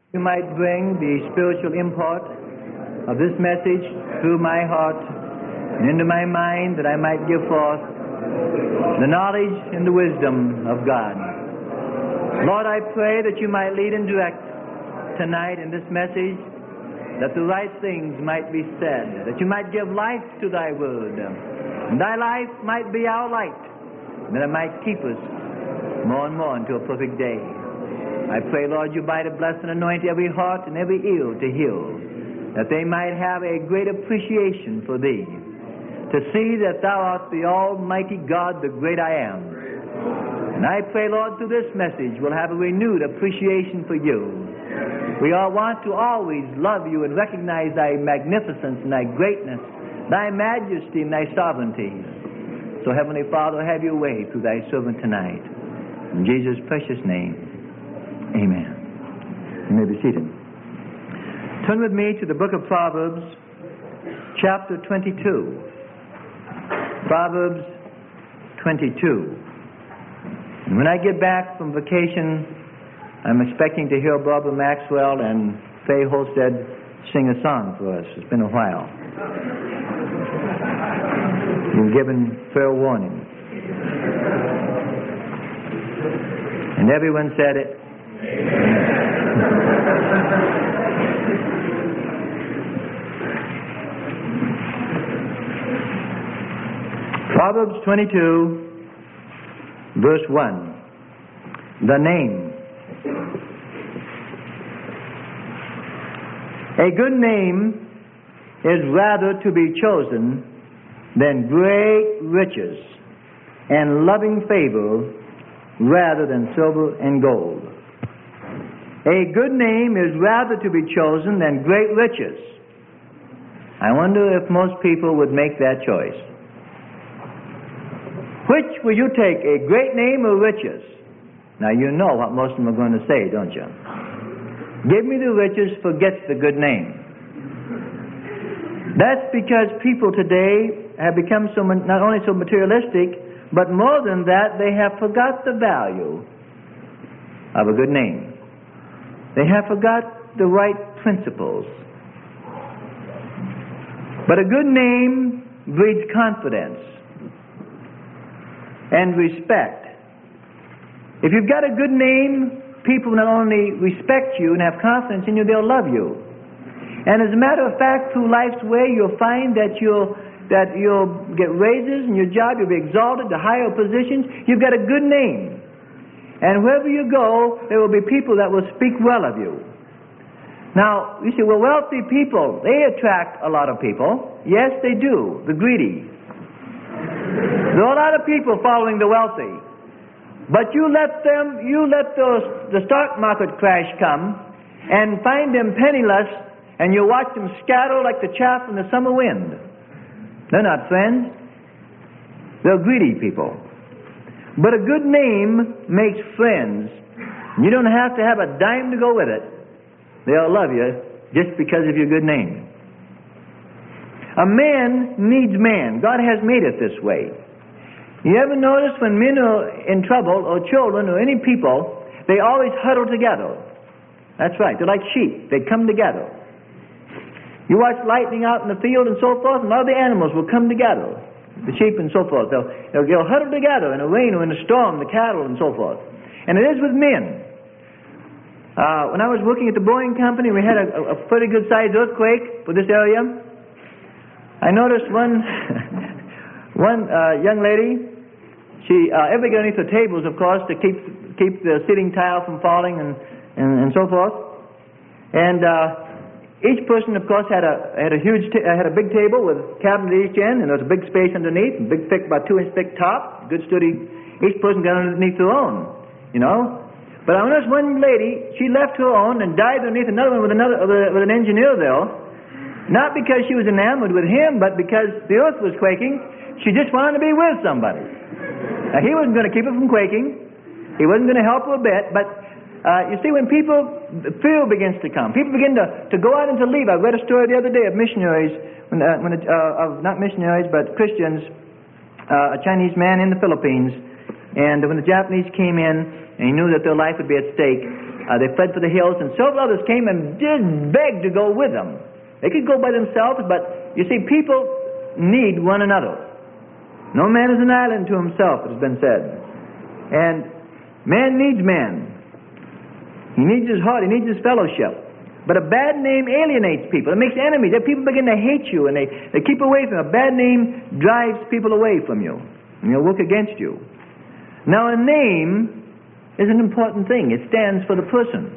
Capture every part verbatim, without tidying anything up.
You might bring the spiritual import of this message through my heart and into my mind, that I might give forth the knowledge and the wisdom of God. Lord, I pray that you might lead and direct tonight in this message, that the right things might be said, that you might give life to thy word, and thy life might be our light, and that it might keep us more and more into a perfect day. I pray, Lord, you might bless and anoint every heart and every ear to hear, that they might have a great appreciation for thee, to see that thou art the Almighty God, the great I am. And I pray, Lord, through this message we'll have a renewed appreciation for you. We all want to always love you and recognize thy magnificence and thy greatness, thy majesty and thy sovereignty. So, Heavenly Father, have your way through thy servant tonight. In Jesus' precious name. Amen. You may be seated. Turn with me to the book of Proverbs, chapter twenty-two. Proverbs twenty-two. And when I get back from vacation, I'm expecting to hear Barbara Maxwell and Faye Holstead sing a song for us. It's been a while. You've given fair warning. And everyone said it. Proverbs twenty-two, verse one. The name. A good name is rather to be chosen than great riches, and loving favor rather than silver and gold. A good name is rather to be chosen than great riches. I wonder if most people would make that choice. Which will you take, a great name or riches? Now you know what most of them are going to say, don't you? Give me the riches, forget the good name. That's because people today have become so not only so materialistic, but more than that, they have forgot the value of a good name. They have forgot the right principles. But a good name breeds confidence and respect. If you've got a good name, people not only respect you and have confidence in you, they'll love you. And as a matter of fact, through life's way, you'll find that you'll that you'll get raises in your job, you'll be exalted to higher positions. You've got a good name. And wherever you go, there will be people that will speak well of you. Now, you say, well, wealthy people, they attract a lot of people. Yes, they do. The greedy. There are a lot of people following the wealthy. But you let them, you let those, the stock market crash come and find them penniless, and you watch them scatter like the chaff in the summer wind. They're not friends. They're greedy people. But a good name makes friends. You don't have to have a dime to go with it. They'll love you just because of your good name. A man needs man. God has made it this way. You ever notice when men are in trouble, or children, or any people, they always huddle together? That's right. They're like sheep. They come together. You watch lightning out in the field and so forth, and all the animals will come together. The sheep and so forth. They'll, they'll, they'll huddle together in a rain or in a storm, the cattle and so forth. And it is with men. Uh, when I was working at the Boeing Company, we had a, a pretty good-sized earthquake for this area. I noticed one one uh, young lady, she uh, everybody got underneath the tables, of course, to keep keep the ceiling tile from falling and, and, and so forth. And uh, each person, of course, had a had a huge t- had a big table with cabinets at each end, and there was a big space underneath, a big thick, about two inch thick top, good sturdy. Each person got underneath their own, you know. But I noticed one lady, she left her own and dived underneath another one with another with, with an engineer there, not because she was enamored with him, but because the earth was quaking. She just wanted to be with somebody. Now, he wasn't going to keep her from quaking. He wasn't going to help her a bit, but. Uh, you see, when people, fear begins to come. People begin to, to go out and to leave. I read a story the other day of missionaries, when, uh, when, uh, of not missionaries, but Christians, uh, a Chinese man in the Philippines. And when the Japanese came in, and he knew that their life would be at stake, uh, they fled for the hills, and several others came and did beg to go with them. They could go by themselves, but you see, people need one another. No man is an island to himself, it has been said. And man needs man. He needs his heart, he needs his fellowship. But a bad name alienates people. It makes enemies. People begin to hate you, and they, they keep away from you. A bad name drives people away from you, and they'll work against you. Now, a name is an important thing. It stands for the person.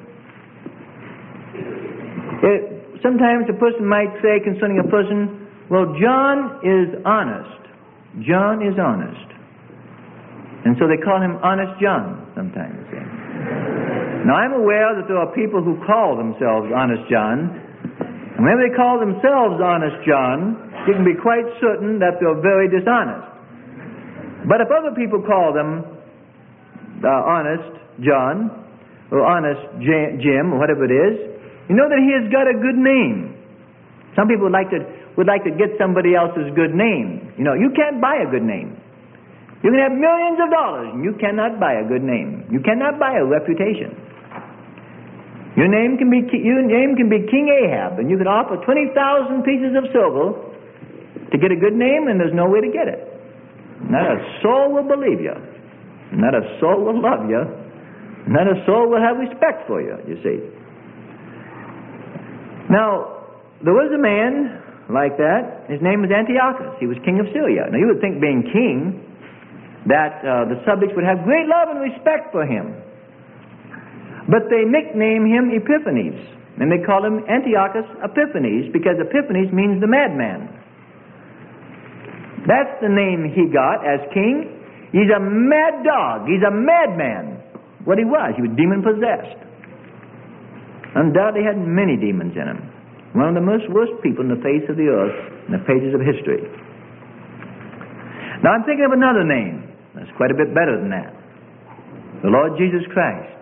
It, sometimes a person might say concerning a person, well, John is honest. John is honest. And so they call him Honest John sometimes. Now, I'm aware that there are people who call themselves Honest John. And whenever they call themselves Honest John, you can be quite certain that they're very dishonest. But if other people call them uh, Honest John, or Honest Jim, or whatever it is, you know that he has got a good name. Some people would like to would like to get somebody else's good name. You know, you can't buy a good name. You can have millions of dollars, and you cannot buy a good name. You cannot buy a reputation. Your name can be your name can be King Ahab, and you can offer twenty thousand pieces of silver to get a good name, and there's no way to get it. Not a soul will believe you. Not a soul will love you. Not a soul will have respect for you, you see. Now, there was a man like that. His name was Antiochus. He was king of Syria. Now, you would think, being king, that uh, the subjects would have great love and respect for him. But they nickname him Epiphanes, and they call him Antiochus Epiphanes, because Epiphanes means the madman. That's the name he got as king. He's a mad dog. He's a madman. What he was, he was demon-possessed. Undoubtedly had many demons in him. One of the most worst people in the face of the earth, in the pages of history. Now I'm thinking of another name that's quite a bit better than that. The Lord Jesus Christ.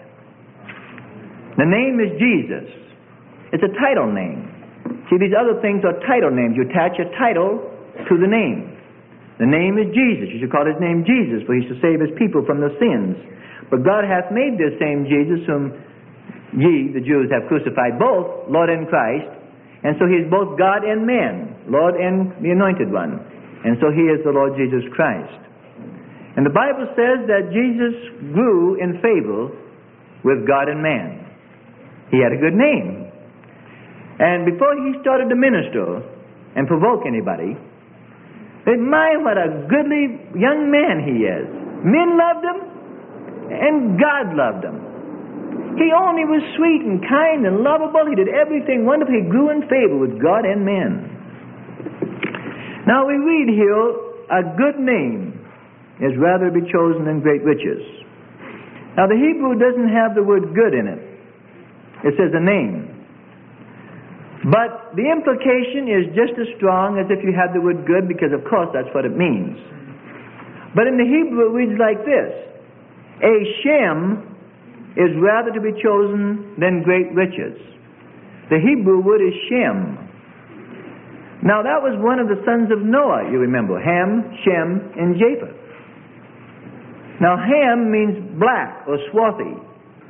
The name is Jesus. It's a title name. See, these other things are title names. You attach a title to the name. The name is Jesus. You should call his name Jesus, for he shall save his people from their sins. But God hath made this same Jesus, whom ye, the Jews, have crucified, both Lord and Christ. And so he is both God and man, Lord and the Anointed One. And so he is the Lord Jesus Christ. And the Bible says that Jesus grew in favor with God and man. He had a good name. And before he started to minister and provoke anybody, my, what a goodly young man he is. Men loved him, and God loved him. He only was sweet and kind and lovable. He did everything wonderful. He grew in favor with God and men. Now we read here, a good name is rather to be chosen than great riches. Now the Hebrew doesn't have the word good in it. It says a name. But the implication is just as strong as if you had the word good, because of course that's what it means. But in the Hebrew it reads like this: a Shem is rather to be chosen than great riches. The Hebrew word is Shem. Now that was one of the sons of Noah, you remember. Ham, Shem, and Japheth. Now Ham means black or swarthy.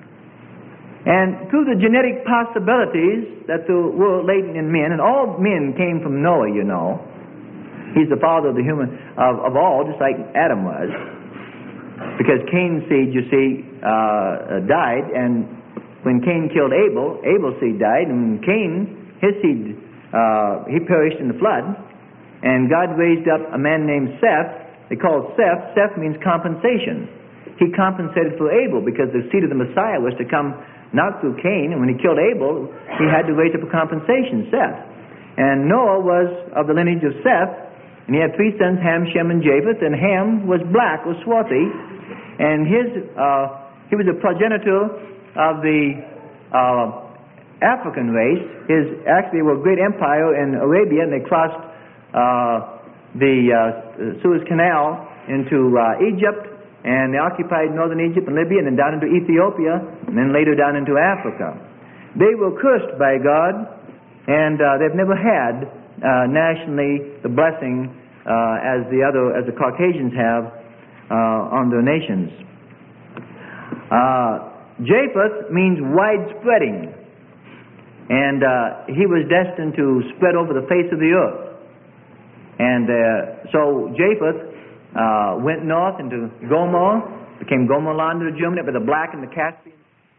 And through the genetic possibilities that were latent in men, and all men came from Noah, you know. He's the father of the human, of, of all, just like Adam was. Because Cain's seed, you see, uh, died, and when Cain killed Abel, Abel's seed died, and Cain, his seed, uh, he perished in the flood. And God raised up a man named Seth. They called Seth. Seth means compensation. He compensated for Abel, because the seed of the Messiah was to come not through Cain, and when he killed Abel, he had to raise up a compensation, Seth. And Noah was of the lineage of Seth, and he had three sons, Ham, Shem, and Japheth, and Ham was black, or swarthy, and his, uh, he was a progenitor of the uh, African race. His, actually, were a great empire in Arabia, and they crossed uh, the uh, Suez Canal into uh, Egypt, and they occupied northern Egypt and Libya, and then down into Ethiopia, and then later down into Africa. They were cursed by God, and uh, they've never had uh, nationally the blessing uh, as the other, as the Caucasians have uh, on their nations. Uh, Japheth means widespreading. And uh, he was destined to spread over the face of the earth. And uh, so Japheth uh, went north into Gomer, became Gomerland of Germany, with the Black and the Caspian,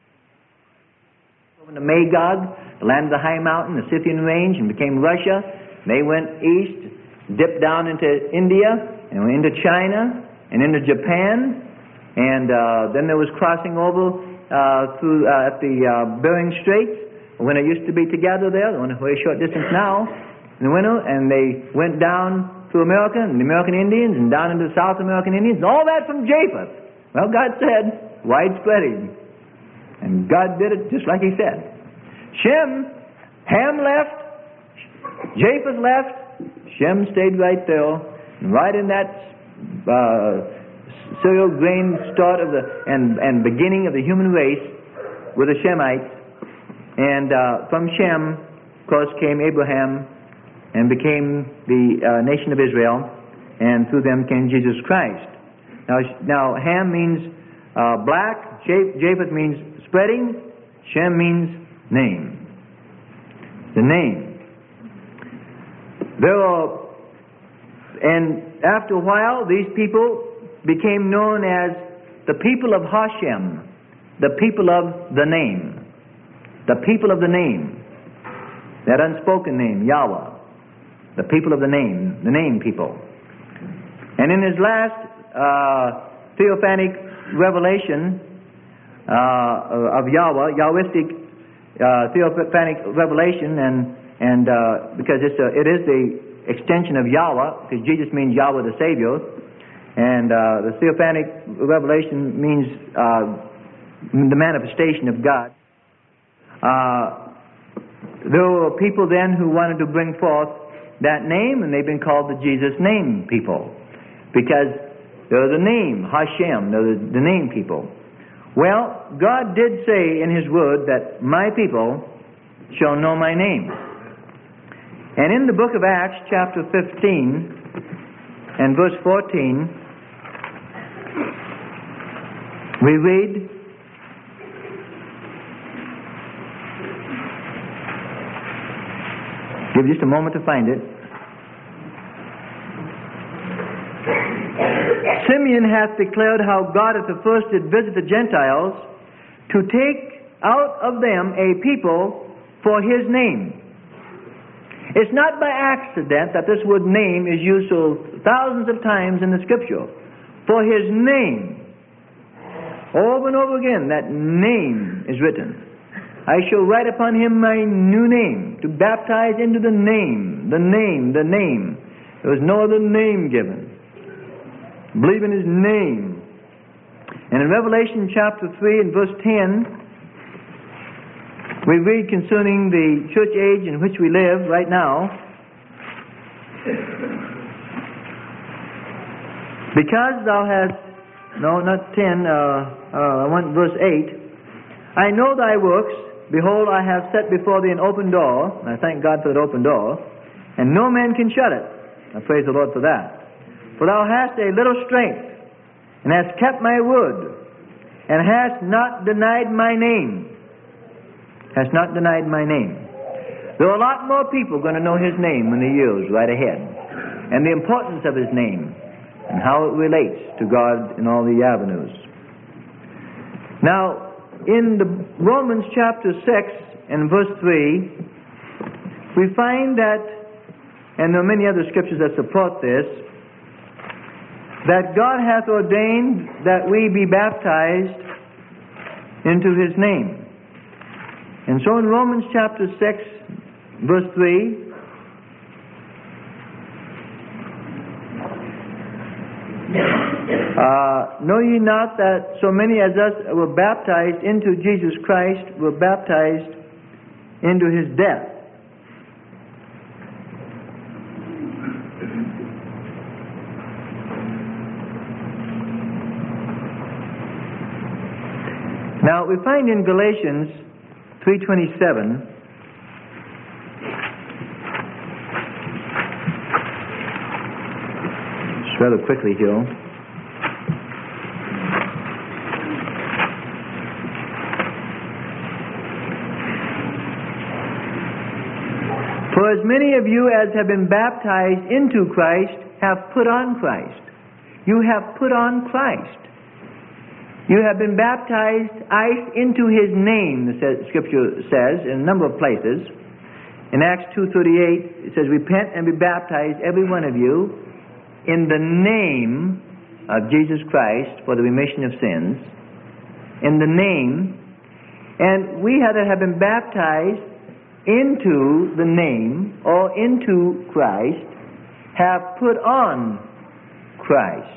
over to Magog, the land of the high mountain, the Scythian range, and became Russia. They went east, dipped down into India, and went into China, and into Japan, and uh, then there was crossing over uh, through uh, at the uh, Bering Straits, when it used to be together there, on a very short distance now, in the winter, and they went down to America, and the American Indians, and down into the South American Indians, and all that from Japheth. Well, God said, widespreading. And God did it just like He said. Shem, Ham left, Japheth left, Shem stayed right there, right in that uh, cereal grain start of the, and, and beginning of the human race with the Shemites. And uh, from Shem, of course, came Abraham and became the uh, nation of Israel, and through them came Jesus Christ. Now, now Ham means uh, black, Japheth means spreading, Shem means name. The name. There are, and after a while, these people became known as the people of Hashem, the people of the name. The people of the name, that unspoken name, Yahweh, the people of the name, the name people. And in his last uh, theophanic revelation uh, of Yahweh, Yahwistic uh, theophanic revelation, and and uh, because it's a, it is the extension of Yahweh, because Jesus means Yahweh the Savior, and uh, the theophanic revelation means uh, the manifestation of God. Uh, there were people then who wanted to bring forth that name, and they've been called the Jesus name people, because they're the name, Hashem, they're the, the name people. Well, God did say in His Word that my people shall know my name. And in the book of Acts, chapter fifteen, and verse fourteen, we read, give just a moment to find it. Simeon hath declared how God at the first did visit the Gentiles to take out of them a people for His name. It's not by accident that this word name is used so thousands of times in the Scripture. For His name. Over and over again, that name is written. I shall write upon him my new name, to baptize into the name, the name, the name. There was no other name given. Believe in His name. And in Revelation chapter three and verse ten, we read concerning the church age in which we live right now. Because thou hast, no, not ten, uh, uh, I want verse eight. I know thy works. Behold, I have set before thee an open door. And I thank God for that open door. And no man can shut it. I praise the Lord for that. For thou hast a little strength, and hast kept my word, and hast not denied my name. Hast not denied my name. There are a lot more people going to know His name in the years right ahead. And the importance of His name, and how it relates to God in all the avenues. Now, in the Romans chapter six and verse three, we find that, and there are many other scriptures that support this, that God hath ordained that we be baptized into His name. And so in Romans chapter six, verse three, Uh, know ye not that so many as us were baptized into Jesus Christ were baptized into His death? Now we find in Galatians three twenty-seven, just rather quickly here. For as many of you as have been baptized into Christ have put on Christ. You have put on Christ. You have been baptized into His name, the Scripture says in a number of places. In Acts two thirty-eight, it says, repent and be baptized, every one of you, in the name of Jesus Christ for the remission of sins. In the name. And we that have been baptized into the name or into Christ have put on Christ.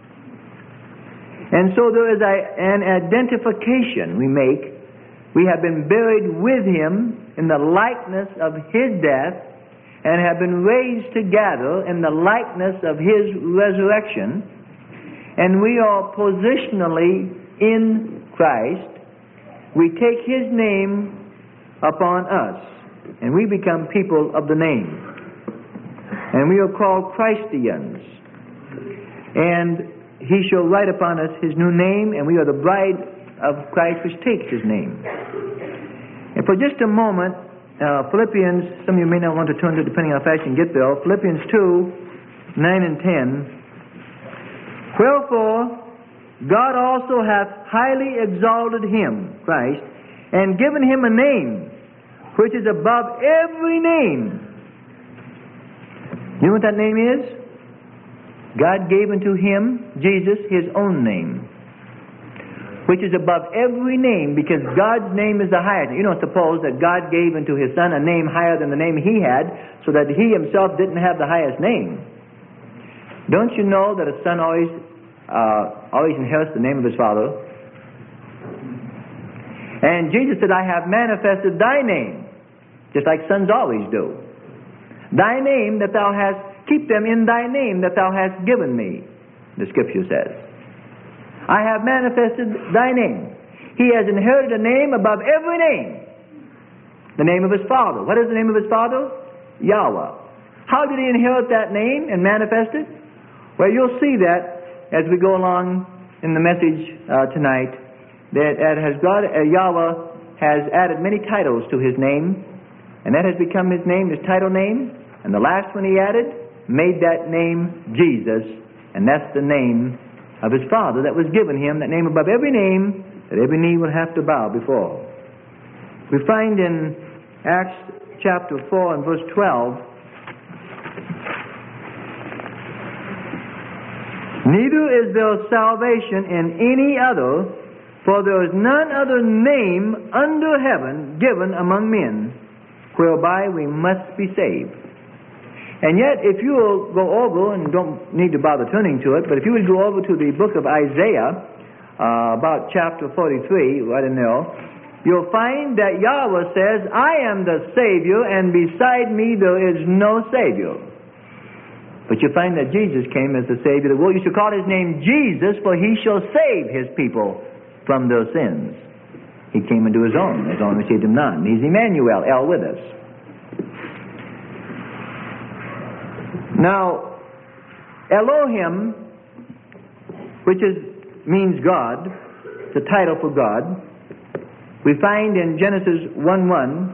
And so there is a, an identification we make. We have been buried with Him in the likeness of His death and have been raised together in the likeness of His resurrection. And we are positionally in Christ. We take His name upon us, and we become people of the name. And we are called Christians. And He shall write upon us His new name, and we are the bride of Christ which takes His name. And for just a moment, uh, Philippians, some of you may not want to turn to it depending on how fast you can get there, Philippians two, nine and ten. Wherefore, God also hath highly exalted Him, Christ, and given Him a name which is above every name. You know what that name is? God gave unto Him, Jesus, His own name, which is above every name, because God's name is the highest. You don't suppose that God gave unto His Son a name higher than the name He had, so that He Himself didn't have the highest name. Don't you know that a son always uh, always inherits the name of his father? And Jesus said, I have manifested Thy name, just like sons always do. Thy name that Thou hast, keep them in Thy name that Thou hast given me, the Scripture says. I have manifested Thy name. He has inherited a name above every name. The name of His Father. What is the name of His Father? Yahweh. How did He inherit that name and manifest it? Well, you'll see that as we go along in the message uh, tonight, that as God, uh, Yahweh has added many titles to His name, and that has become His name, His title name, and the last one He added made that name Jesus, and that's the name of His Father that was given Him, that name above every name that every knee will have to bow before. We find in Acts chapter four and verse twelve, neither is there salvation in any other, for there is none other name under heaven given among men, whereby we must be saved. And yet, if you will go over, and don't need to bother turning to it, but if you would go over to the book of Isaiah, uh, about chapter forty-three, right in there, you'll find that Yahweh says, I am the Savior, and beside me there is no Savior. But you find that Jesus came as the Savior. The world used to call His name Jesus, for He shall save His people from their sins. He came into His own. His own received Him not. He's Emmanuel, El with us. Now, Elohim, which is means God, it's a title for God, we find in Genesis one one,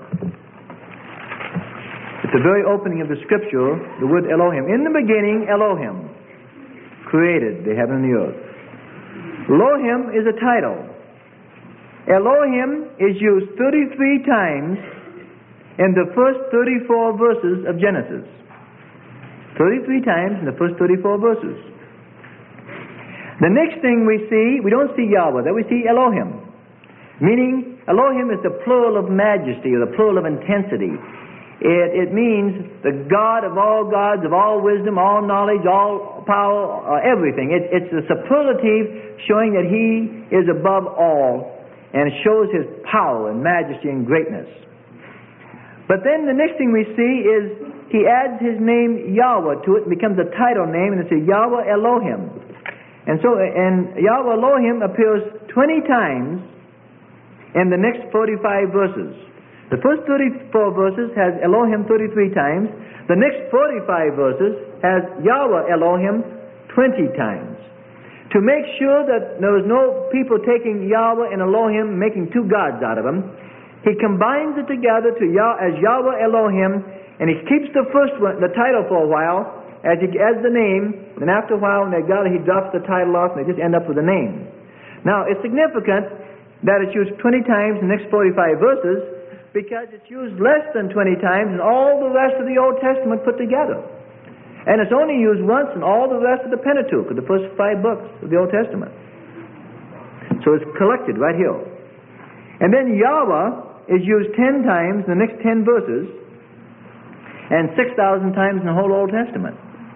at the very opening of the Scripture, the word Elohim. In the beginning, Elohim created the heaven and the earth. Elohim is a title. Elohim is used thirty-three times in the first thirty-four verses of Genesis. thirty-three times in the first thirty-four verses. The next thing we see, we don't see Yahweh, then we see Elohim. Meaning, Elohim is the plural of majesty, or the plural of intensity. It, it means the God of all gods, of all wisdom, all knowledge, all power, uh, everything. It, it's a superlative showing that He is above all, and it shows His power and majesty and greatness. But then the next thing we see is He adds His name Yahweh to it, and becomes a title name, and it's a Yahweh Elohim. And so, and Yahweh Elohim appears twenty times in the next forty-five verses. The first thirty-four verses has Elohim thirty-three times. The next forty-five verses has Yahweh Elohim twenty times. To make sure that there was no people taking Yahweh and Elohim, making two gods out of them, He combines it together to Yah- as Yahweh Elohim And he keeps the first one, the title for a while, as he adds the name, and after a while when they got it, he drops the title off and they just end up with a name. Now, it's significant that it's used twenty times in the next forty-five verses because it's used less than twenty times in all the rest of the Old Testament put together. And it's only used once in all the rest of the Pentateuch, the first five books of the Old Testament. So it's collected right here. And then Yahweh is used ten times in the next ten verses and six thousand times in the whole Old Testament.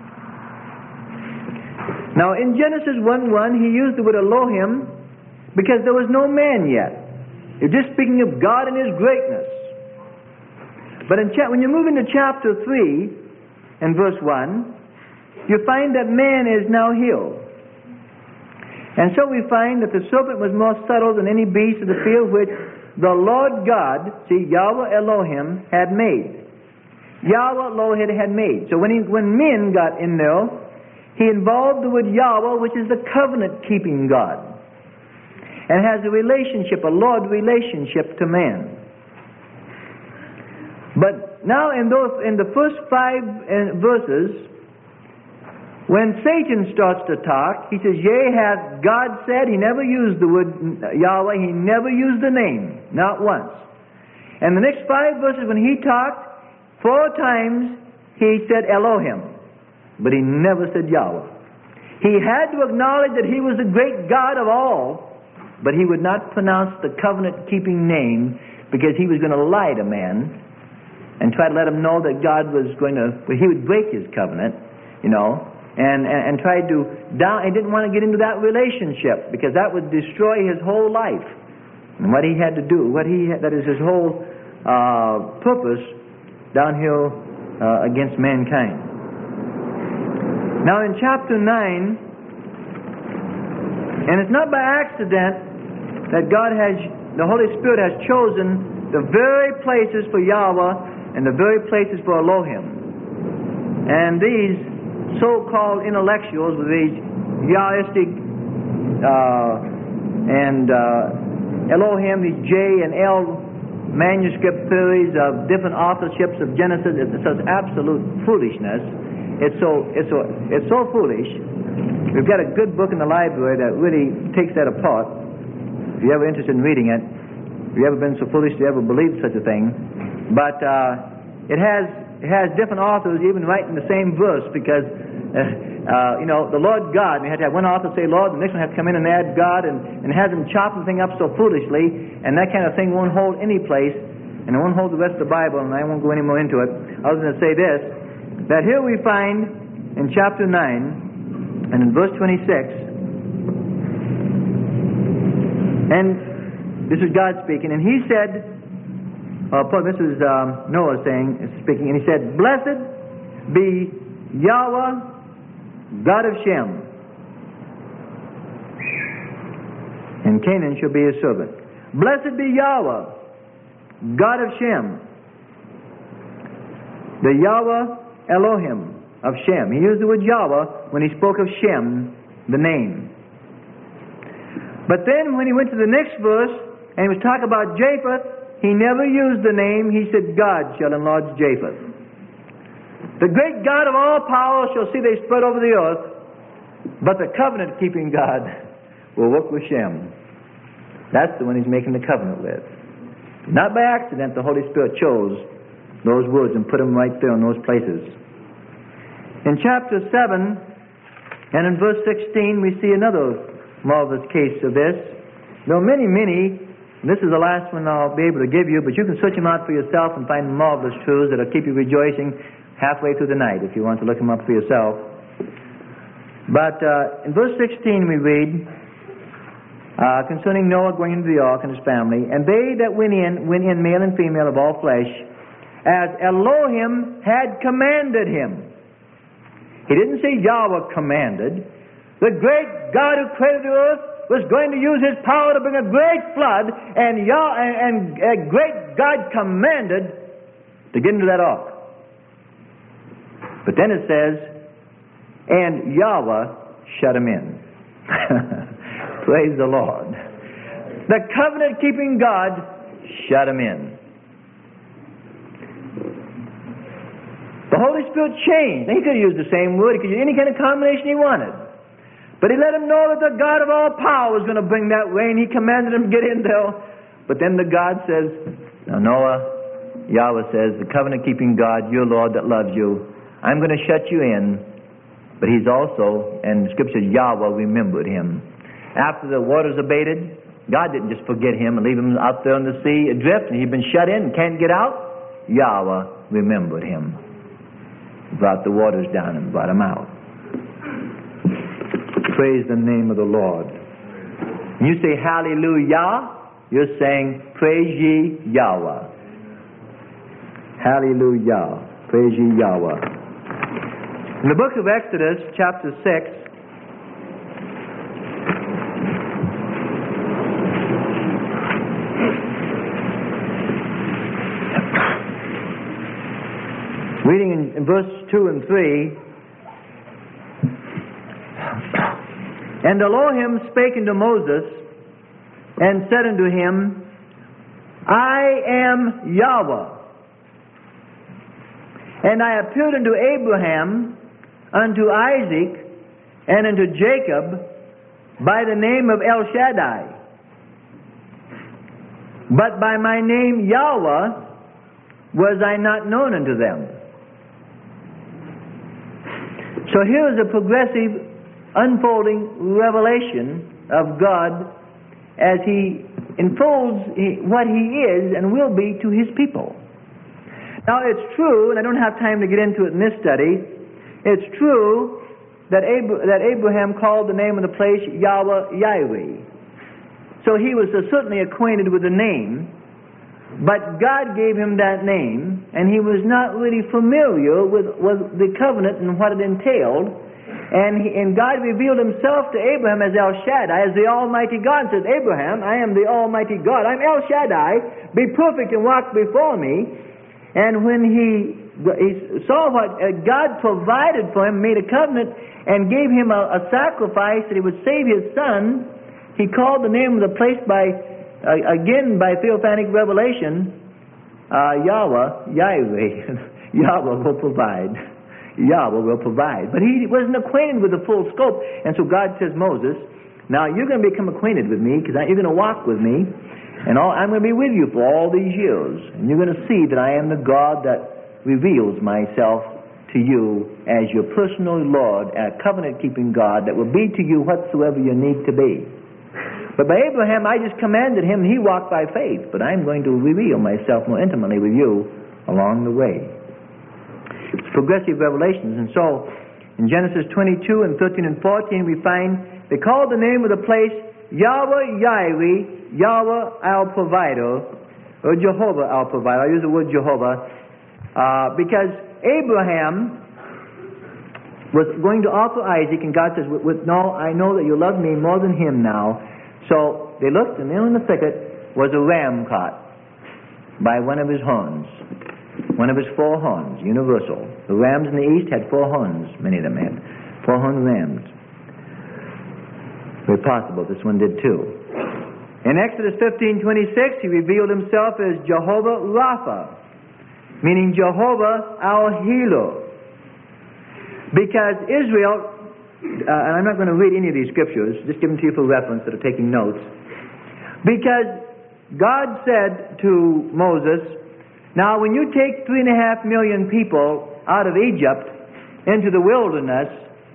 Now, in Genesis one one, he used the word Elohim because there was no man yet. You're just speaking of God and His greatness. But in cha- when you move into chapter three and verse one, you find that man is now here. And so we find that the serpent was more subtle than any beast of the field which the Lord God, see, Yahweh Elohim, had made. Yahweh Elohim had made. So when, he, when men got in there, he involved the word Yahweh, which is the covenant-keeping God, and has a relationship, a Lord relationship to man. But now in those, in the first five verses, when Satan starts to talk, he says, "Yea, hath God said," he never used the word Yahweh, he never used the name, not once. And the next five verses, when he talked, four times he said Elohim, but he never said Yahweh. He had to acknowledge that he was the great God of all, but he would not pronounce the covenant-keeping name because he was going to lie to man and try to let him know that God was going to, well, he would break his covenant, you know, and, and, and tried to down, he didn't want to get into that relationship because that would destroy his whole life. And what he had to do, what he had, that is his whole uh, purpose down here uh, against mankind. Now in chapter nine, and it's not by accident that God has, the Holy Spirit has chosen the very places for Yahweh and the very places for Elohim. And these so-called intellectuals with these Yahwistic uh, and uh, Elohim, these J and L manuscript theories of different authorships of Genesis, it's such absolute foolishness. It's so, it's so, it's so foolish. We've got a good book in the library that really takes that apart. If you're ever interested in reading it, if you've ever been so foolish to ever believe such a thing. But uh, it has it has different authors even writing the same verse because, uh, uh, you know, the Lord God, and you have to have one author say Lord, the next one has to come in and add God, and, and has them chop the thing up so foolishly, and that kind of thing won't hold any place, and it won't hold the rest of the Bible, and I won't go any more into it, other than to say this, that here we find in chapter nine and in verse twenty-six, and this is God speaking, and he said, uh, this is um, Noah saying, speaking, and he said, "Blessed be Yahweh, God of Shem, and Canaan shall be his servant." Blessed be Yahweh, God of Shem, the Yahweh Elohim of Shem. He used the word Yahweh when he spoke of Shem, the name. But then when he went to the next verse and he was talking about Japheth, he never used the name. He said, "God shall enlarge Japheth. The great God of all power shall see they spread over the earth, but the covenant-keeping God will work with Shem." That's the one he's making the covenant with. Not by accident the Holy Spirit chose those words and put them right there in those places. In chapter seven and in verse sixteen, we see another marvelous case of this. There are many, many, and this is the last one I'll be able to give you, but you can search them out for yourself and find marvelous truths that will keep you rejoicing halfway through the night if you want to look them up for yourself. But uh, in verse sixteen we read uh, concerning Noah going into the ark and his family, "And they that went in, went in male and female of all flesh, as Elohim had commanded him." He didn't say Yahweh commanded. The great God who created the earth was going to use his power to bring a great flood, and, Yah- and, and a great God commanded to get into that ark. But then it says, "And Yahweh shut him in." Praise the Lord. The covenant-keeping God shut him in. The Holy Spirit changed. He could have used the same word. He could use any kind of combination he wanted. But he let him know that the God of all power was going to bring that rain. He commanded him to get in there. But then the God says, now Noah, Yahweh says, the covenant-keeping God, your Lord that loves you, I'm going to shut you in. But he's also, and the Scripture says, Yahweh remembered him. After the waters abated, God didn't just forget him and leave him out there on the sea adrift, and he'd been shut in and can't get out. Yahweh remembered him. Brought the waters down and brought him out. Praise the name of the Lord. When you say hallelujah, you're saying praise ye Yahweh. Hallelujah. Praise ye Yahweh. In the book of Exodus, chapter six, reading in, in verse two and three, and Elohim spake unto Moses, and said unto him, I am Yahweh. And I appeared unto Abraham, unto Isaac, and unto Jacob by the name of El Shaddai. But by my name Yahweh was I not known unto them. So here is a progressive unfolding revelation of God as He unfolds what He is and will be to His people. Now it's true, and I don't have time to get into it in this study, it's true that, Ab- that Abraham called the name of the place Yahweh Yireh. So he was uh, certainly acquainted with the name, but God gave him that name, and he was not really familiar with, with the covenant and what it entailed. And, he, and God revealed himself to Abraham as El Shaddai, as the Almighty God. Says, Abraham, I am the Almighty God. I'm El Shaddai. Be perfect and walk before me. And when he, he saw what God provided for him, made a covenant, and gave him a, a sacrifice that he would save his son, he called the name of the place by Uh, again, by theophanic revelation, uh, Yahweh, Yireh, Yahweh will provide. Yahweh will provide. But he wasn't acquainted with the full scope. And so God says, Moses, now you're going to become acquainted with me, because you're going to walk with me, and all, I'm going to be with you for all these years. And you're going to see that I am the God that reveals myself to you as your personal Lord, a covenant-keeping God that will be to you whatsoever you need to be. But by Abraham, I just commanded him, and he walked by faith. But I'm going to reveal myself more intimately with you along the way. It's progressive revelations. And so, in Genesis twenty-two and thirteen and fourteen, we find they called the name of the place Yahweh Yireh, Yahweh our provider, or Jehovah our provider. I use the word Jehovah uh, because Abraham was going to offer Isaac, and God says, with, with, no, I know that you love me more than him now. So they looked, and there in the thicket was a ram caught by one of his horns, one of his four horns, universal. The rams in the east had four horns, many of them had, four-horned rams. Very possible this one did too. In Exodus fifteen twenty-six, he revealed himself as Jehovah Rapha, meaning Jehovah our healer. Because Israel, Uh, and I'm not going to read any of these scriptures, just give them to you for reference that are taking notes. Because God said to Moses, now when you take three and a half million people out of Egypt into the wilderness,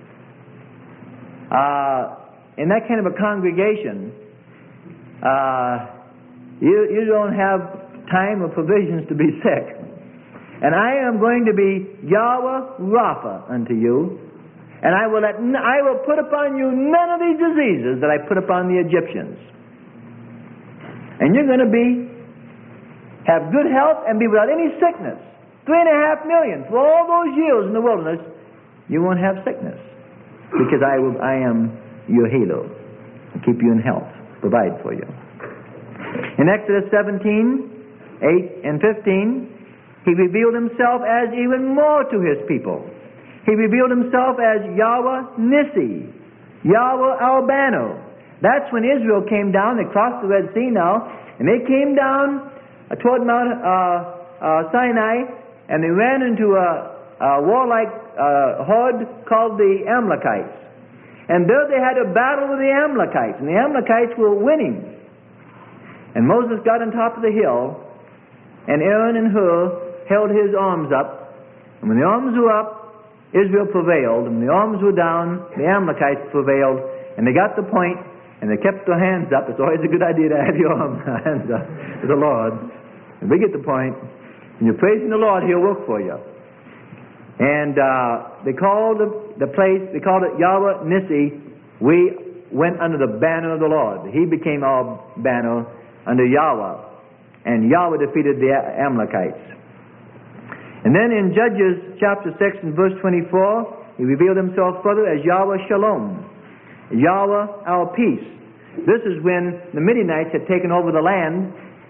uh, in that kind of a congregation, uh, you, you don't have time or provisions to be sick. And I am going to be Yahweh Rapha unto you, and I will, let, I will put upon you none of these diseases that I put upon the Egyptians. And you're going to be, have good health and be without any sickness. Three and a half million. For all those years in the wilderness, you won't have sickness. Because I, will, I am your healer. I'll keep you in health. Provide for you. In Exodus seventeen, eight and fifteen, he revealed himself as even more to his people. He revealed himself as Yahweh Nissi, Yahweh our banner. That's when Israel came down. They crossed the Red Sea now, and they came down uh, toward Mount uh, uh, Sinai, and they ran into a, a warlike uh, horde called the Amalekites. And there they had a battle with the Amalekites, and the Amalekites were winning. And Moses got on top of the hill, and Aaron and Hur held his arms up. And when the arms were up, Israel prevailed. And when the arms were down, the Amalekites prevailed. And they got the point, and they kept their hands up. It's always a good idea to have your arms, hands up to the Lord. And we get the point. When you're praising the Lord, He'll work for you. And uh, they called the, the place, they called it Yahweh Nissi. We went under the banner of the Lord. He became our banner under Yahweh. And Yahweh defeated the Amalekites. And then in Judges chapter six and verse twenty-four, He revealed Himself further as Yahweh Shalom, Yahweh our peace. This is when the Midianites had taken over the land.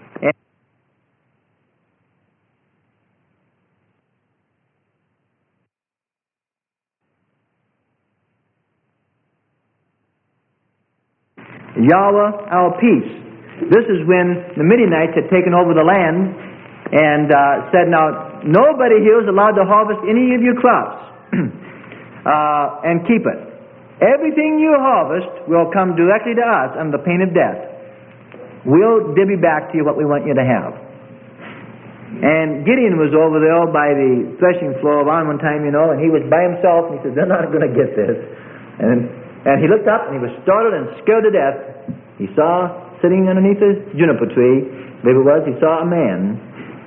Yahweh our peace. This is when the Midianites had taken over the land and uh, said, now, nobody here is allowed to harvest any of your crops uh, and keep it. Everything you harvest will come directly to us under the pain of death. We'll divvy back to you what we want you to have. And Gideon was over there by the threshing floor around one time, you know, and he was by himself, and he said, they're not going to get this. And And he looked up and he was startled and scared to death. He saw, sitting underneath a juniper tree, I believe it was, he saw a man,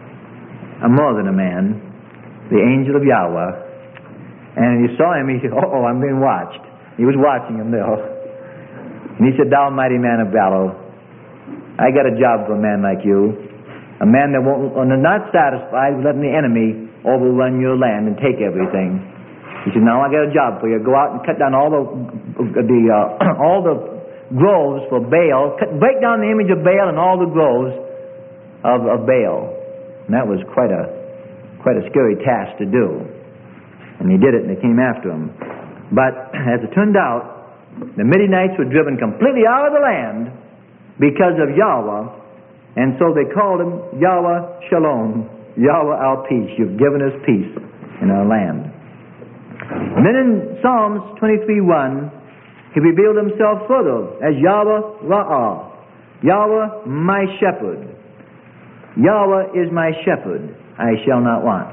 a more than a man, the angel of Yahweh. And he saw him, he said, oh, I'm being watched. He was watching him there. And he said, thou mighty man of valor, I got a job for a man like you, a man that won't, are not satisfied with letting the enemy overrun your land and take everything. He said, now I got a job for you. Go out and cut down all the the uh, all the groves for Baal. Cut, break down the image of Baal and all the groves of, of Baal. And that was quite a quite a scary task to do. And he did it, and they came after him. But as it turned out, the Midianites were driven completely out of the land because of Yahweh, and so they called him Yahweh Shalom, Yahweh our peace. You've given us peace in our land. And then in Psalms twenty-three one, He revealed Himself further as Yahweh Ra'ah, Yahweh my shepherd. Yahweh is my shepherd, I shall not want.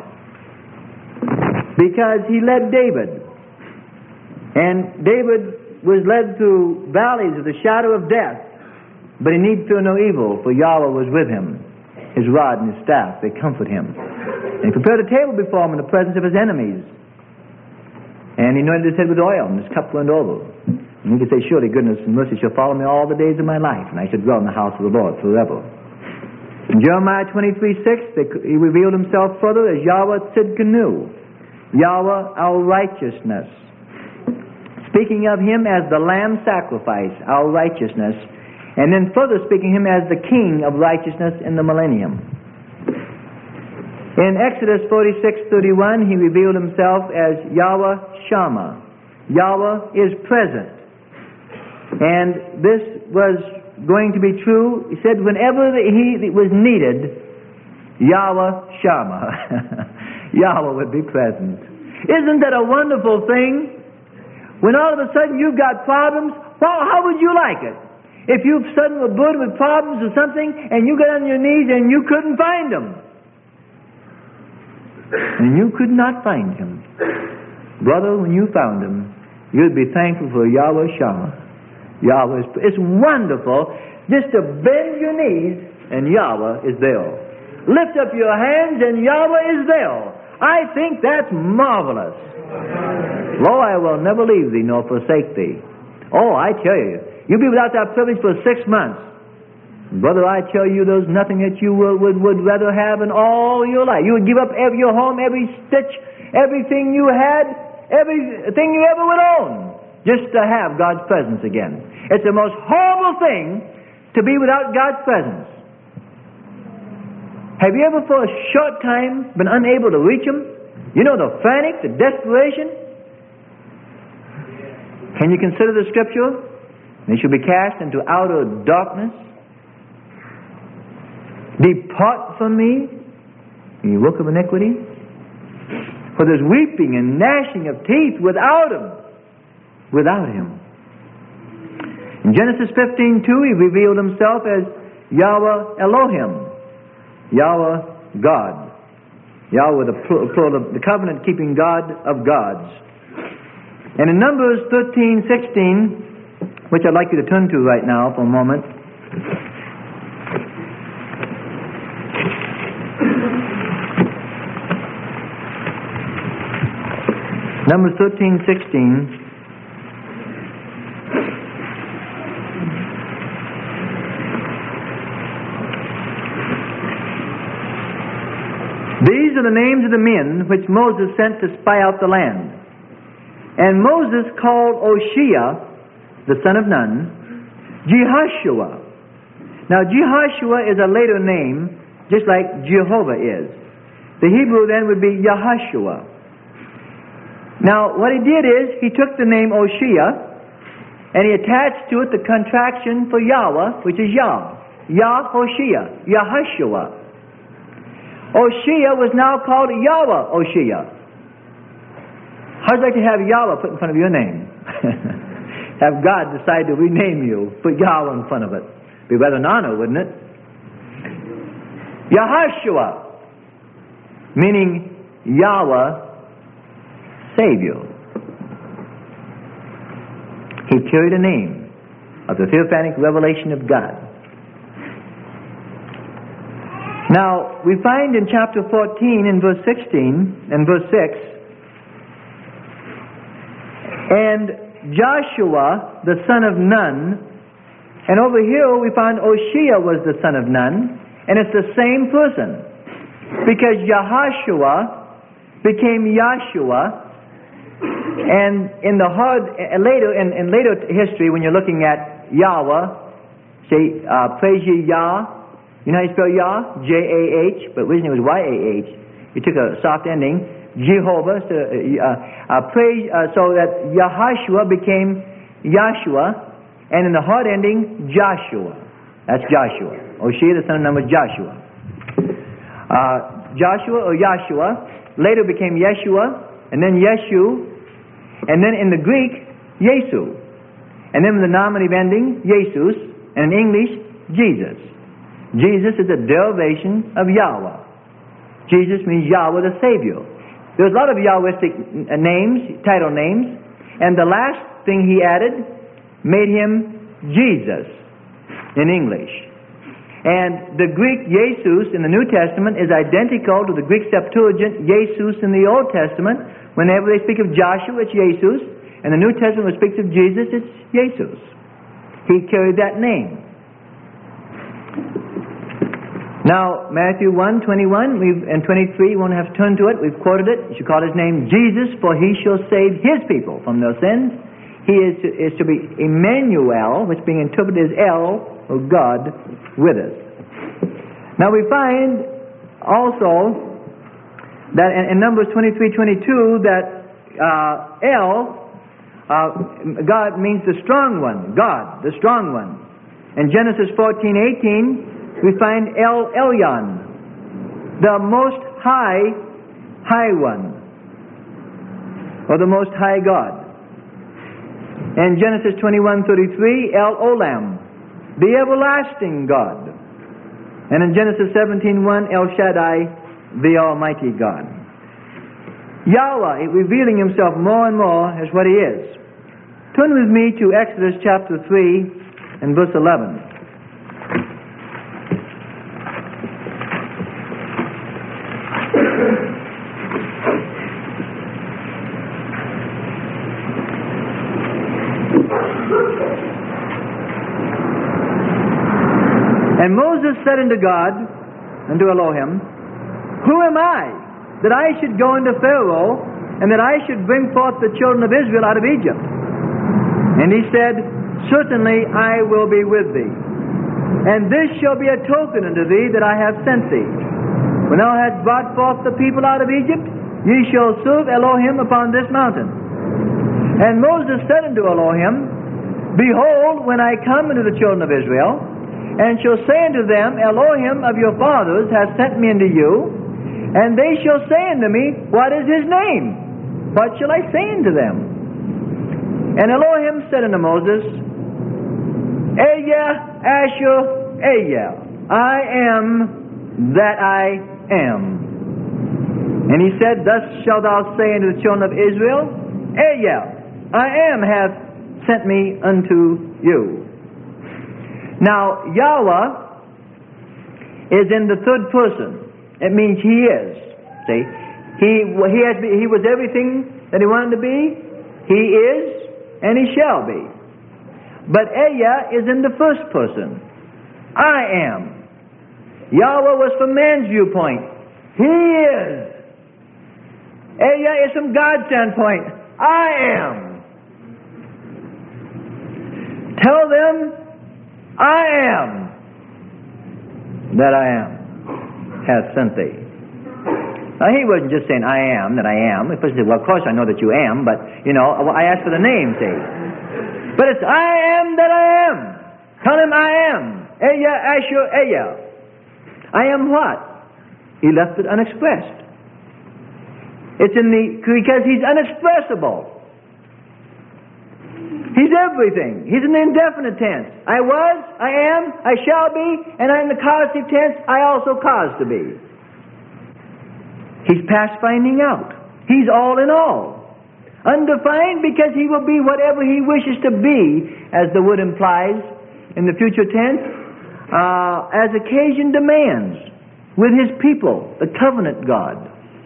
Because He led David. And David was led through valleys of the shadow of death, but he need fear no evil, for Yahweh was with him. His rod and His staff, they comfort him. And He prepared a table before him in the presence of his enemies. And He anointed his head with oil, and his cup runned over. And He could say, surely goodness and mercy shall follow me all the days of my life, and I shall dwell in the house of the Lord forever. In Jeremiah twenty-three six, He revealed Himself further as Yahweh Tzidkenu, Yahweh our righteousness. Speaking of Him as the lamb sacrifice, our righteousness. And then further speaking of Him as the King of righteousness in the millennium. In Exodus forty-six thirty-one, He revealed Himself as Yahweh Shammah. Yahweh is present. And this was going to be true. He said whenever He was needed, Yahweh Shammah. Yahweh would be present. Isn't that a wonderful thing? When all of a sudden you've got problems, well, how would you like it? If you suddenly were burdened with problems or something, and you got on your knees and you couldn't find Him. And you could not find Him. Brother, when you found Him, you'd be thankful for Yahweh Shammah. Yahweh is, it's wonderful just to bend your knees and Yahweh is there. Lift up your hands and Yahweh is there. I think that's marvelous. Lo, I will never leave thee nor forsake thee. Oh, I tell you, you'll be without that privilege for six months. Brother, I tell you, there's nothing that you would, would, would rather have in all your life. You would give up every, your home, every stitch, everything you had, everything you ever would own, just to have God's presence again. It's the most horrible thing to be without God's presence. Have you ever for a short time been unable to reach Him? You know, the panic, the desperation. Can you consider the Scripture? They shall be cast into outer darkness. Depart from me, ye work of iniquity. For there's weeping and gnashing of teeth without him. Without him. In Genesis fifteen two, he revealed himself as Yahweh Elohim. Yahweh God. Yahweh, the plural of the covenant-keeping God of gods. And in Numbers thirteen sixteen, which I'd like you to turn to right now for a moment. Numbers thirteen sixteen. These are the names of the men which Moses sent to spy out the land. And Moses called Oshea, the son of Nun, Jehoshua. Now Jehoshua is a later name, just like Jehovah is. The Hebrew then would be Yahushua. Now what he did is, he took the name Oshea, and he attached to it the contraction for Yahweh, which is Yah. Yahoshua, Yahushua. Oshea was now called Yahweh Oshea. How'd you like to have Yahweh put in front of your name? Have God decide to rename you, put Yahweh in front of it. Be rather an honor, wouldn't it? Yahushua, meaning Yahweh Savior. He carried a name of the theophanic revelation of God. Now, we find in chapter fourteen, in verse sixteen, and verse six, and Joshua, the son of Nun, and over here we find Oshea was the son of Nun, and it's the same person, because Yahushua became Yahshua, and in the hard, later, in, in later history, when you're looking at Yahweh, say, uh, praise ye Yah. You know how you spell Yah? J A H, but originally it was Y A H. You took a soft ending. Jehovah, so, uh, uh, praise, uh, so that Yahushua became Yahshua, and in the hard ending, Joshua. That's Joshua. Oshea, the son of Nun, was Joshua. Uh, Joshua or Yahshua later became Yeshua, and then Yeshu, and then in the Greek, Yesu. And then in the nominative ending, Jesus, and in English, Jesus. Jesus is a derivation of Yahweh. Jesus means Yahweh the Savior. There's a lot of Yahwistic names, title names, and the last thing he added made him Jesus in English. And the Greek Jesus in the New Testament is identical to the Greek Septuagint Jesus in the Old Testament. Whenever they speak of Joshua, it's Jesus, and the New Testament when it speaks of Jesus, it's Jesus. He carried that name. Now, Matthew one twenty-one we've, and twenty-three, we won't have to turn to it. We've quoted it. You should call his name Jesus, for he shall save his people from their sins. He is to, is to be Emmanuel, which being interpreted as El, or God, with us. Now, we find also that in, in Numbers twenty-three twenty-two that uh, El, uh, God means the strong one, God, the strong one. In Genesis fourteen eighteen, we find El Elyon, the most high, high one, or the most high God. In Genesis twenty-one thirty-three, El Olam, the everlasting God. And in Genesis seventeen one, El Shaddai, the Almighty God. Yahweh, revealing himself more and more as what he is. Turn with me to Exodus chapter three and verse eleven. And Moses said unto God, unto Elohim, who am I, that I should go unto Pharaoh, and that I should bring forth the children of Israel out of Egypt? And he said, certainly I will be with thee. And this shall be a token unto thee that I have sent thee. When thou hast brought forth the people out of Egypt, ye shall serve Elohim upon this mountain. And Moses said unto Elohim, behold, when I come unto the children of Israel, and shall say unto them, Elohim of your fathers hath sent me unto you, And they shall say unto me, What is his name? What shall I say unto them? And Elohim said unto Moses, Ehyeh Asher Ehyeh, I am that I am. And he said, Thus shalt thou say unto the children of Israel, Ehyeh, I am hath sent me unto you. Now, Yahweh is in the third person. It means He is. See? He, he, has, he was everything that He wanted to be. He is, and He shall be. But Ehyeh is in the first person. I am. Yahweh was from man's viewpoint. He is. Ehyeh is from God's standpoint. I am. Tell them, I am that I am hath sent thee. Now, he wasn't just saying, I am, that I am. The person said, well, of course I know that you am, but, you know, I asked for the name, see. But it's, I am that I am. Tell him I am. Ehyeh Asher Ehyeh. I am what? He left it unexpressed. It's in the, because He's unexpressible. He's everything. He's in the indefinite tense. I was, I am, I shall be, and in the causative tense, I also cause to be. He's past finding out. He's all in all. Undefined because He will be whatever He wishes to be, as the word implies in the future tense, uh, as occasion demands, with His people, the covenant God.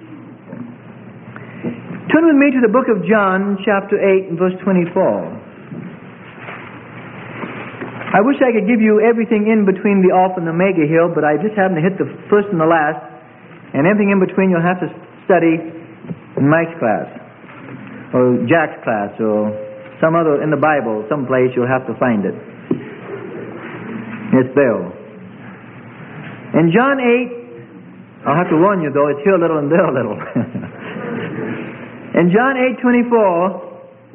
Turn with me to the book of John, chapter eight, and verse twenty-four. I wish I could give you everything in between the Alpha and the Omega here, but I just happen to hit the first and the last, and everything in between you'll have to study in Mike's class, or Jack's class, or some other, in the Bible, someplace you'll have to find it. It's there. In John eight, I'll have to warn you though, it's here a little and there a little. In John eight twenty-four,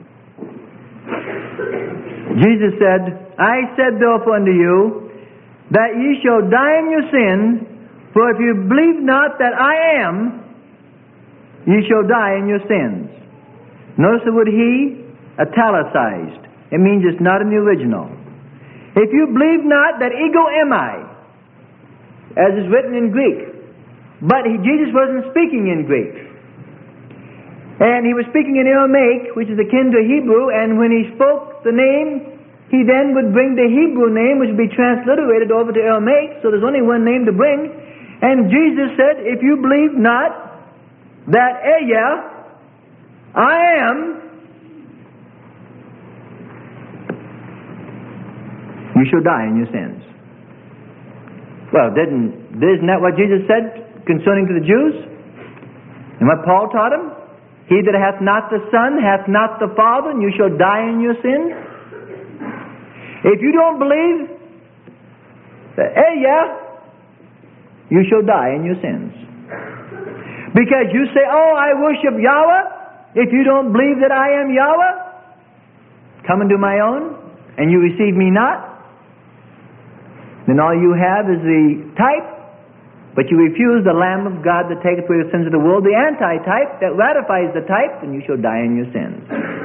Jesus said, I said therefore unto you, that ye shall die in your sins, for if you believe not that I am, ye shall die in your sins. Notice the word he, italicized. It means it's not in the original. If you believe not that ego emi, as is written in Greek. But he, Jesus wasn't speaking in Greek. And He was speaking in Aramaic, which is akin to Hebrew, and when He spoke the name, He then would bring the Hebrew name, which would be transliterated over to Aramaic, so there's only one name to bring. And Jesus said, if you believe not that Ehyeh, I am, you shall die in your sins. Well, didn't, isn't that what Jesus said concerning to the Jews? And what Paul taught them? He that hath not the Son hath not the Father, and you shall die in your sins. If you don't believe that Ehyeh, you shall die in your sins. Because you say, oh, I worship Yahweh. If you don't believe that I am Yahweh, come into my own, and you receive me not, then all you have is the type, but you refuse the Lamb of God that taketh away the sins of the world, the anti-type that ratifies the type, and you shall die in your sins.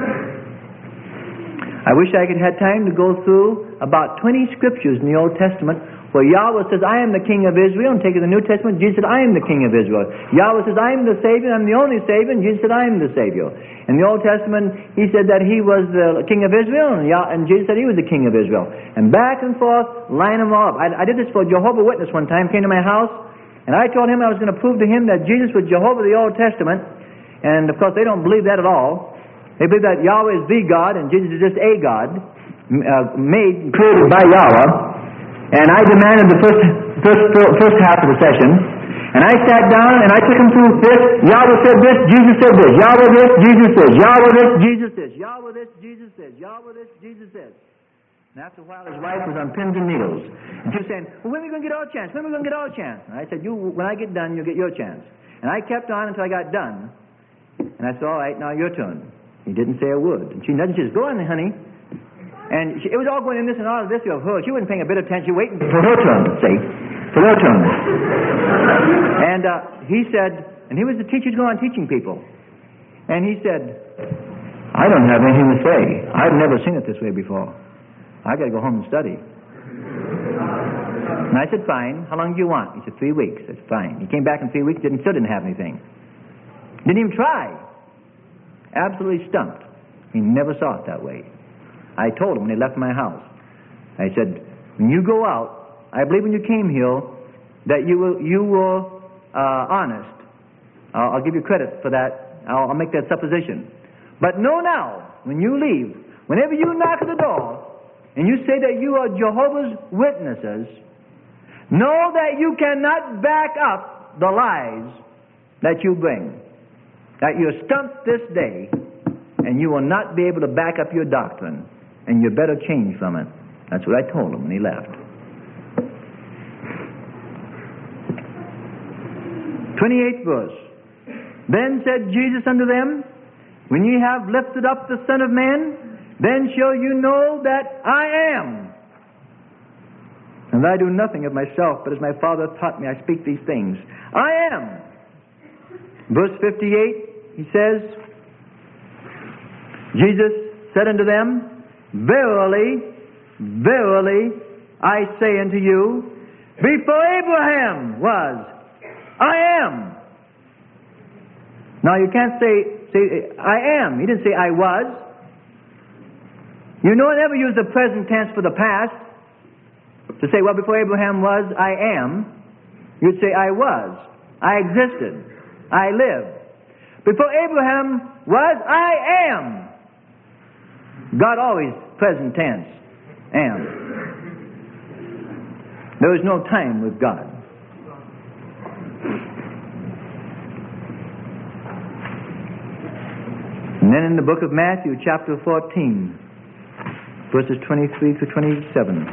I wish I could have time to go through about twenty scriptures in the Old Testament where Yahweh says, I am the King of Israel, and taking the New Testament, Jesus said, I am the King of Israel. Yahweh says, I am the Savior, I'm the only Savior, and Jesus said, I am the Savior. In the Old Testament, He said that He was the King of Israel, and, Yah- and Jesus said He was the King of Israel. And back and forth, line them all up. I, I did this for Jehovah Witness one time, came to my house, and I told him I was going to prove to him that Jesus was Jehovah the Old Testament, and of course they don't believe that at all. They believe that Yahweh is the God, and Jesus is just a God, uh, made, created by Yahweh. And I demanded the first, first, first half of the session. And I sat down and I took him through this. Yahweh said this, Jesus said this. Yahweh this, Jesus says. Yahweh this, Jesus says. Yahweh this, Jesus says. Yahweh this, Jesus says. And after a while his wife was on pins and needles. And she was saying, well, when are we going to get our chance? When are we going to get our chance? And I said, you, when I get done, you'll get your chance. And I kept on until I got done. And I said, all right, now your turn. He didn't say a word. And she nudged, she says, go on, honey. And she, it was all going in this and all of this of her. She wasn't paying a bit of attention, waiting for her turn, see, for her turn. And uh, he said, and he was the teacher going on teaching people. And he said, I don't have anything to say. I've never seen it this way before. I got to go home and study. And I said, fine. How long do you want? He said, three weeks. I said, fine. He came back in three weeks, didn't, still didn't have anything. Didn't even try. Absolutely stumped. He never saw it that way. I told him when he left my house. I said, when you go out, I believe when you came here that you were, you were uh, honest. I'll, I'll give you credit for that. I'll, I'll make that supposition. But know now, when you leave, whenever you knock at the door and you say that you are Jehovah's Witnesses, know that you cannot back up the lies that you bring. That you're stumped this day and you will not be able to back up your doctrine, and you better change from it. That's what I told him when he left. twenty-eighth verse. Then said Jesus unto them, when ye have lifted up the Son of Man, then shall you know that I am. And I do nothing of myself, but as my Father taught me, I speak these things. I am. Verse fifty-eight, he says, Jesus said unto them, verily, verily, I say unto you, before Abraham was, I am. Now you can't say, say, I am. He didn't say, I was. You know, never use the present tense for the past. To say, well, before Abraham was, I am. You'd say, I was. I existed. I lived. Before Abraham was, I am. God always present tense. Am. There is no time with God. And then in the book of Matthew, chapter fourteen, verses twenty-three to twenty-seven.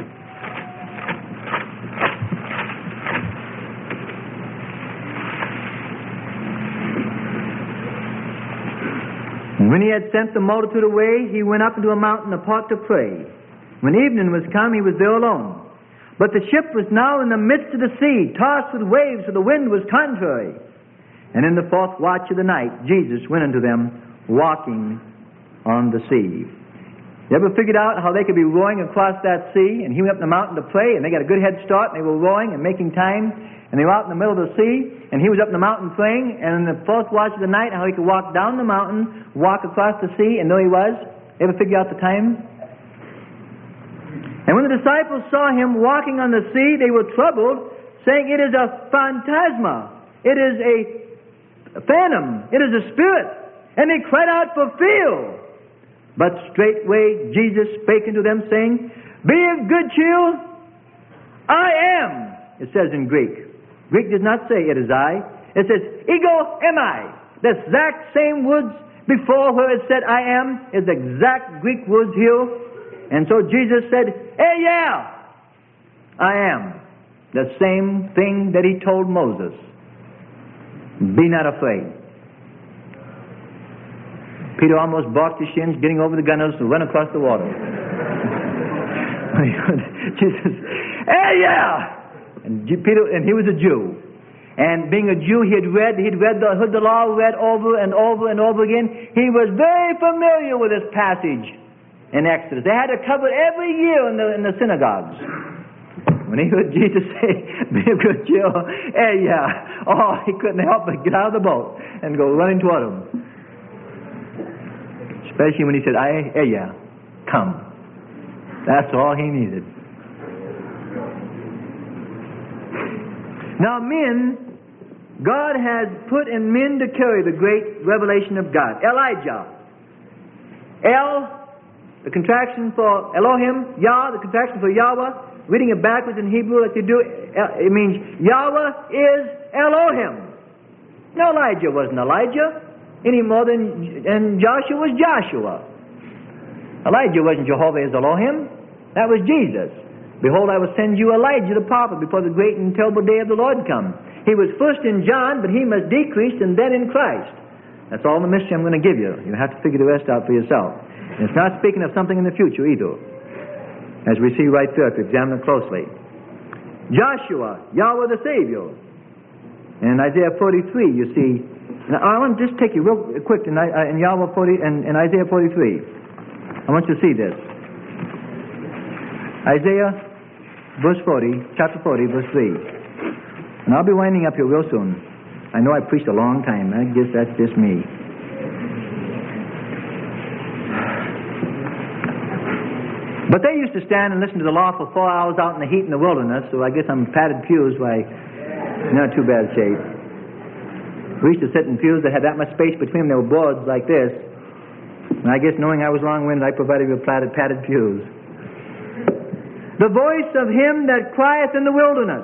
And when he had sent the multitude away, he went up into a mountain apart to pray. When evening was come, he was there alone. But the ship was now in the midst of the sea, tossed with waves, for the wind was contrary. And in the fourth watch of the night, Jesus went unto them, walking on the sea. You ever figured out how they could be rowing across that sea, and he went up the mountain to pray, and they got a good head start, and they were rowing and making time, and they were out in the middle of the sea, and he was up in the mountain praying, and in the fourth watch of the night, how he could walk down the mountain, walk across the sea, and there he was. You ever figure out the time? And when the disciples saw him walking on the sea, they were troubled, saying, it is a phantasma, it is a phantom, it is a spirit. And they cried out for fear. But straightway Jesus spake unto them, saying, be of good cheer, I am. It says in Greek. Greek does not say it is I. It says, ego eimi. The exact same words before where it said I am is the exact Greek words here. And so Jesus said, hey, yeah, I am. The same thing that he told Moses. Be not afraid. Peter almost barked his shins getting over the gunwales to run across the water. Jesus, hey, yeah! And Peter, and he was a Jew. And being a Jew, he had read, he'd read the, heard the law read over and over and over again. He was very familiar with this passage in Exodus. They had to cover it every year in the, in the synagogues. When he heard Jesus say, be of good cheer, hey, yeah, oh, he couldn't help but get out of the boat and go running toward him. Especially when he said, I, hey, yeah, come. That's all he needed. Now, men, God has put in men to carry the great revelation of God. Elijah. El, the contraction for Elohim. Yah, the contraction for Yahweh. Reading it backwards in Hebrew like you do, it means Yahweh is Elohim. Now, Elijah wasn't Elijah any more than and Joshua was Joshua. Elijah wasn't Jehovah as Elohim. That was Jesus. Behold, I will send you Elijah the prophet before the great and terrible day of the Lord come. He was first in John, but he must decrease, and then in Christ. That's all the mystery I'm going to give you. You have to figure the rest out for yourself. And it's not speaking of something in the future either, as we see right there if you examine it closely. Joshua, Yahweh the Savior. And in Isaiah forty-three, you see. Now, I want to just take you real quick in, in Yahweh forty and in Isaiah forty-three. I want you to see this. Isaiah, verse forty, chapter forty, verse three. And I'll be winding up here real soon. I know I preached a long time. I guess that's just me. But they used to stand and listen to the law for four hours out in the heat in the wilderness, so I guess I'm padded pews, why, not too bad shape. We used to sit in pews that had that much space between them. They were boards like this. And I guess knowing I was long-winded, I provided you with padded, padded pews. The voice of him that crieth in the wilderness.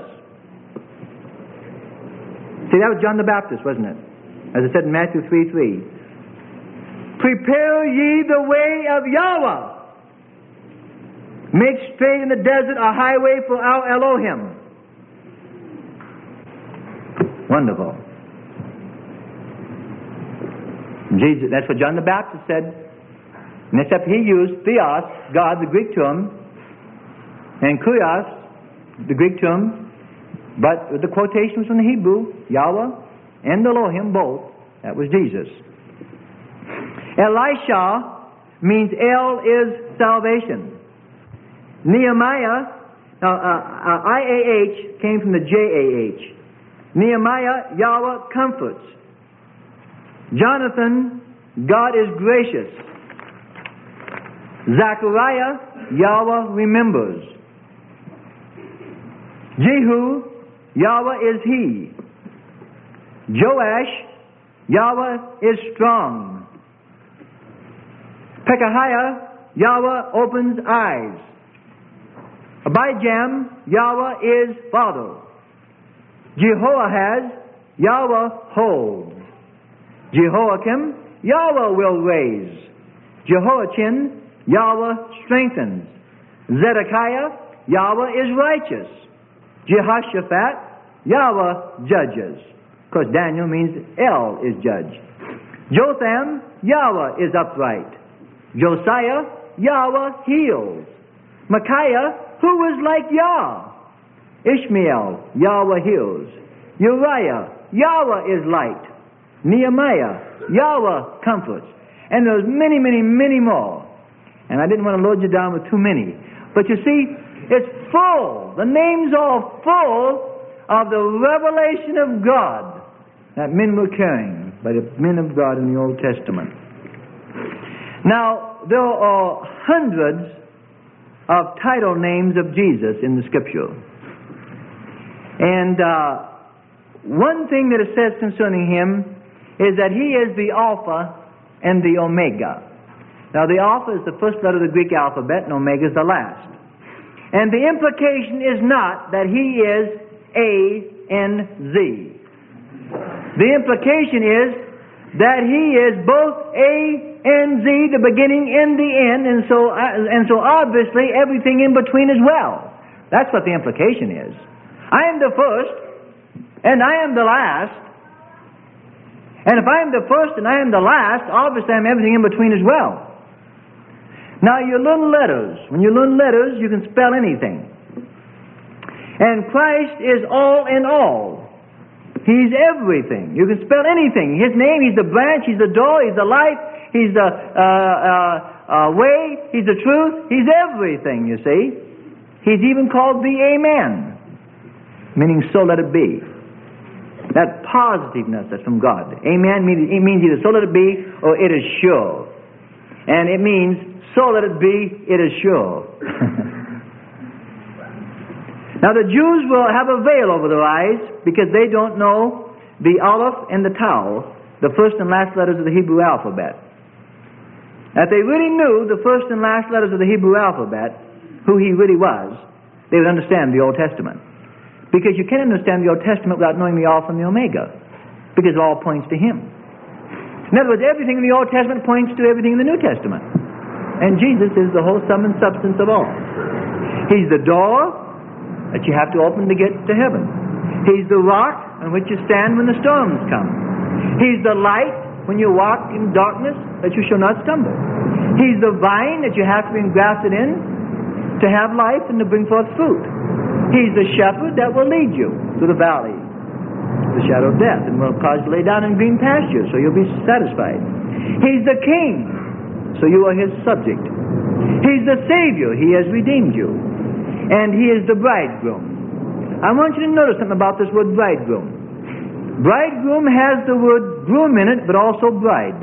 See, that was John the Baptist, wasn't it? As it said in Matthew three three. Prepare ye the way of Yahweh. Make straight in the desert a highway for our Elohim. Wonderful. Jesus, that's what John the Baptist said. And except he used theos, God, the Greek term, and kurios, the Greek term, but the quotation was from the Hebrew, Yahweh and Elohim, both. That was Jesus. Elisha means El is salvation. Nehemiah, uh, uh, uh, I A H came from the J A H. Nehemiah, Yahweh comforts. Jonathan, God is gracious. Zechariah, Yahweh remembers. Jehu, Yahweh is he. Joash, Yahweh is strong. Pekahiah, Yahweh opens eyes. Abijam, Yahweh is father. Jehoahaz, Yahweh holds. Jehoiakim, Yahweh will raise. Jehoiachin, Yahweh strengthens. Zedekiah, Yahweh is righteous. Jehoshaphat, Yahweh judges. Because Daniel means El is judge. Jotham, Yahweh is upright. Josiah, Yahweh heals. Micaiah, who is like Yah? Ishmael, Yahweh heals. Uriah, Yahweh is light. Nehemiah, Yahweh comforts. And there's many, many, many more. And I didn't want to load you down with too many. But you see, it's full. The names are full of the revelation of God that men were carrying by the men of God in the Old Testament. Now, there are hundreds of title names of Jesus in the Scripture. And uh, one thing that it says concerning him is that he is the Alpha and the Omega. Now, the Alpha is the first letter of the Greek alphabet, and Omega is the last. And the implication is not that he is A and Z. The implication is that he is both A and Z, the beginning and the end, and so uh, and so obviously everything in between as well. That's what the implication is. I am the first, and I am the last. And if I am the first and I am the last, obviously I am everything in between as well. Now, you learn letters. When you learn letters, you can spell anything. And Christ is all in all. He's everything. You can spell anything. His name, He's the branch, He's the door, He's the life, He's the uh, uh, uh, way, He's the truth, He's everything, you see. He's even called the Amen, meaning so let it be. That positiveness that's from God. Amen means, it means either so let it be or it is sure. And it means so let it be, it is sure. Now the Jews will have a veil over their eyes because they don't know the Aleph and the Tau, the first and last letters of the Hebrew alphabet. If they really knew the first and last letters of the Hebrew alphabet, who he really was, they would understand the Old Testament. Because you can't understand the Old Testament without knowing the Alpha and the Omega, because it all points to him. In other words, everything in the Old Testament points to everything in the New Testament. And Jesus is the whole sum and substance of all. He's the door that you have to open to get to heaven. He's the rock on which you stand when the storms come. He's the light when you walk in darkness that you shall not stumble. He's the vine that you have to be engrafted in to have life and to bring forth fruit. He's the shepherd that will lead you through the valley, the shadow of death, and will cause you to lay down in green pastures, so you'll be satisfied. He's the king, so you are his subject. He's the Savior, he has redeemed you. And he is the bridegroom. I want you to notice something about this word bridegroom. Bridegroom has the word groom in it, but also bride.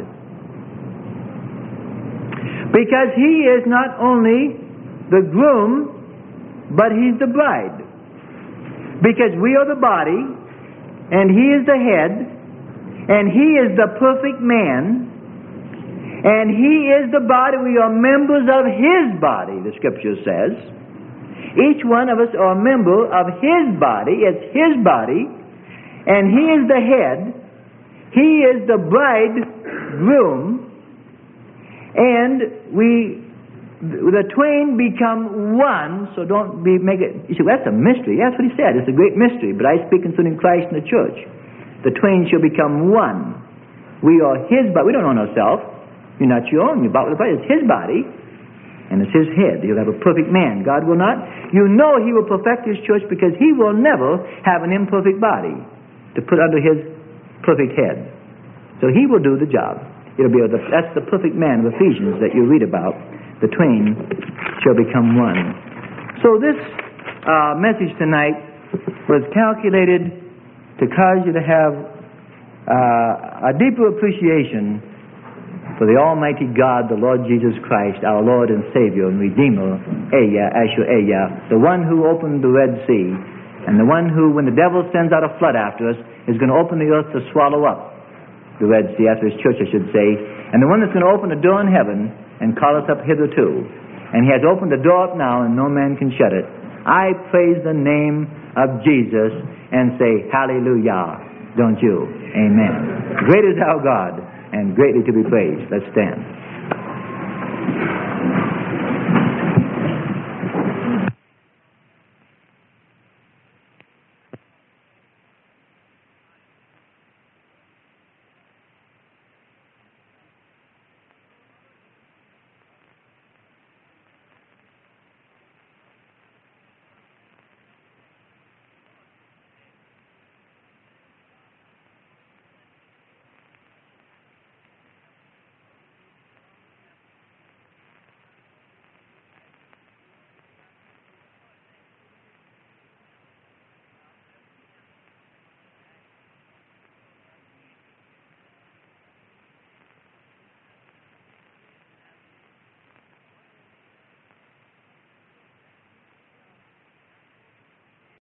Because he is not only the groom, but he's the bride. Because we are the body, and he is the head, and he is the perfect man, and he is the body. We are members of his body, the Scripture says. Each one of us are a member of his body. It's his body, and he is the head. He is the bridegroom, and we, the twain become one. So don't be make it. You say, well, that's a mystery. That's what he said. It's a great mystery. But I speak concerning Christ and the church. The twain shall become one. We are his body. We don't own ourselves. You're not your own. You're bought with a price. It's his body, and it's his head. He'll have a perfect man. God will not. You know he will perfect his church, because he will never have an imperfect body to put under his perfect head. So he will do the job. It'll be the, that's the perfect man of Ephesians that you read about. The twain shall become one. So this uh, message tonight was calculated to cause you to have uh, a deeper appreciation for the Almighty God, the Lord Jesus Christ, our Lord and Savior and Redeemer, Ehyeh, Asher Ehyeh, the one who opened the Red Sea, and the one who, when the devil sends out a flood after us, is going to open the earth to swallow up the Red Sea, after his church, I should say, and the one that's going to open the door in heaven and call us up hitherto. And he has opened the door up now, and no man can shut it. I praise the name of Jesus and say, hallelujah, don't you? Amen. Great is our God, and greatly to be praised. Let's stand.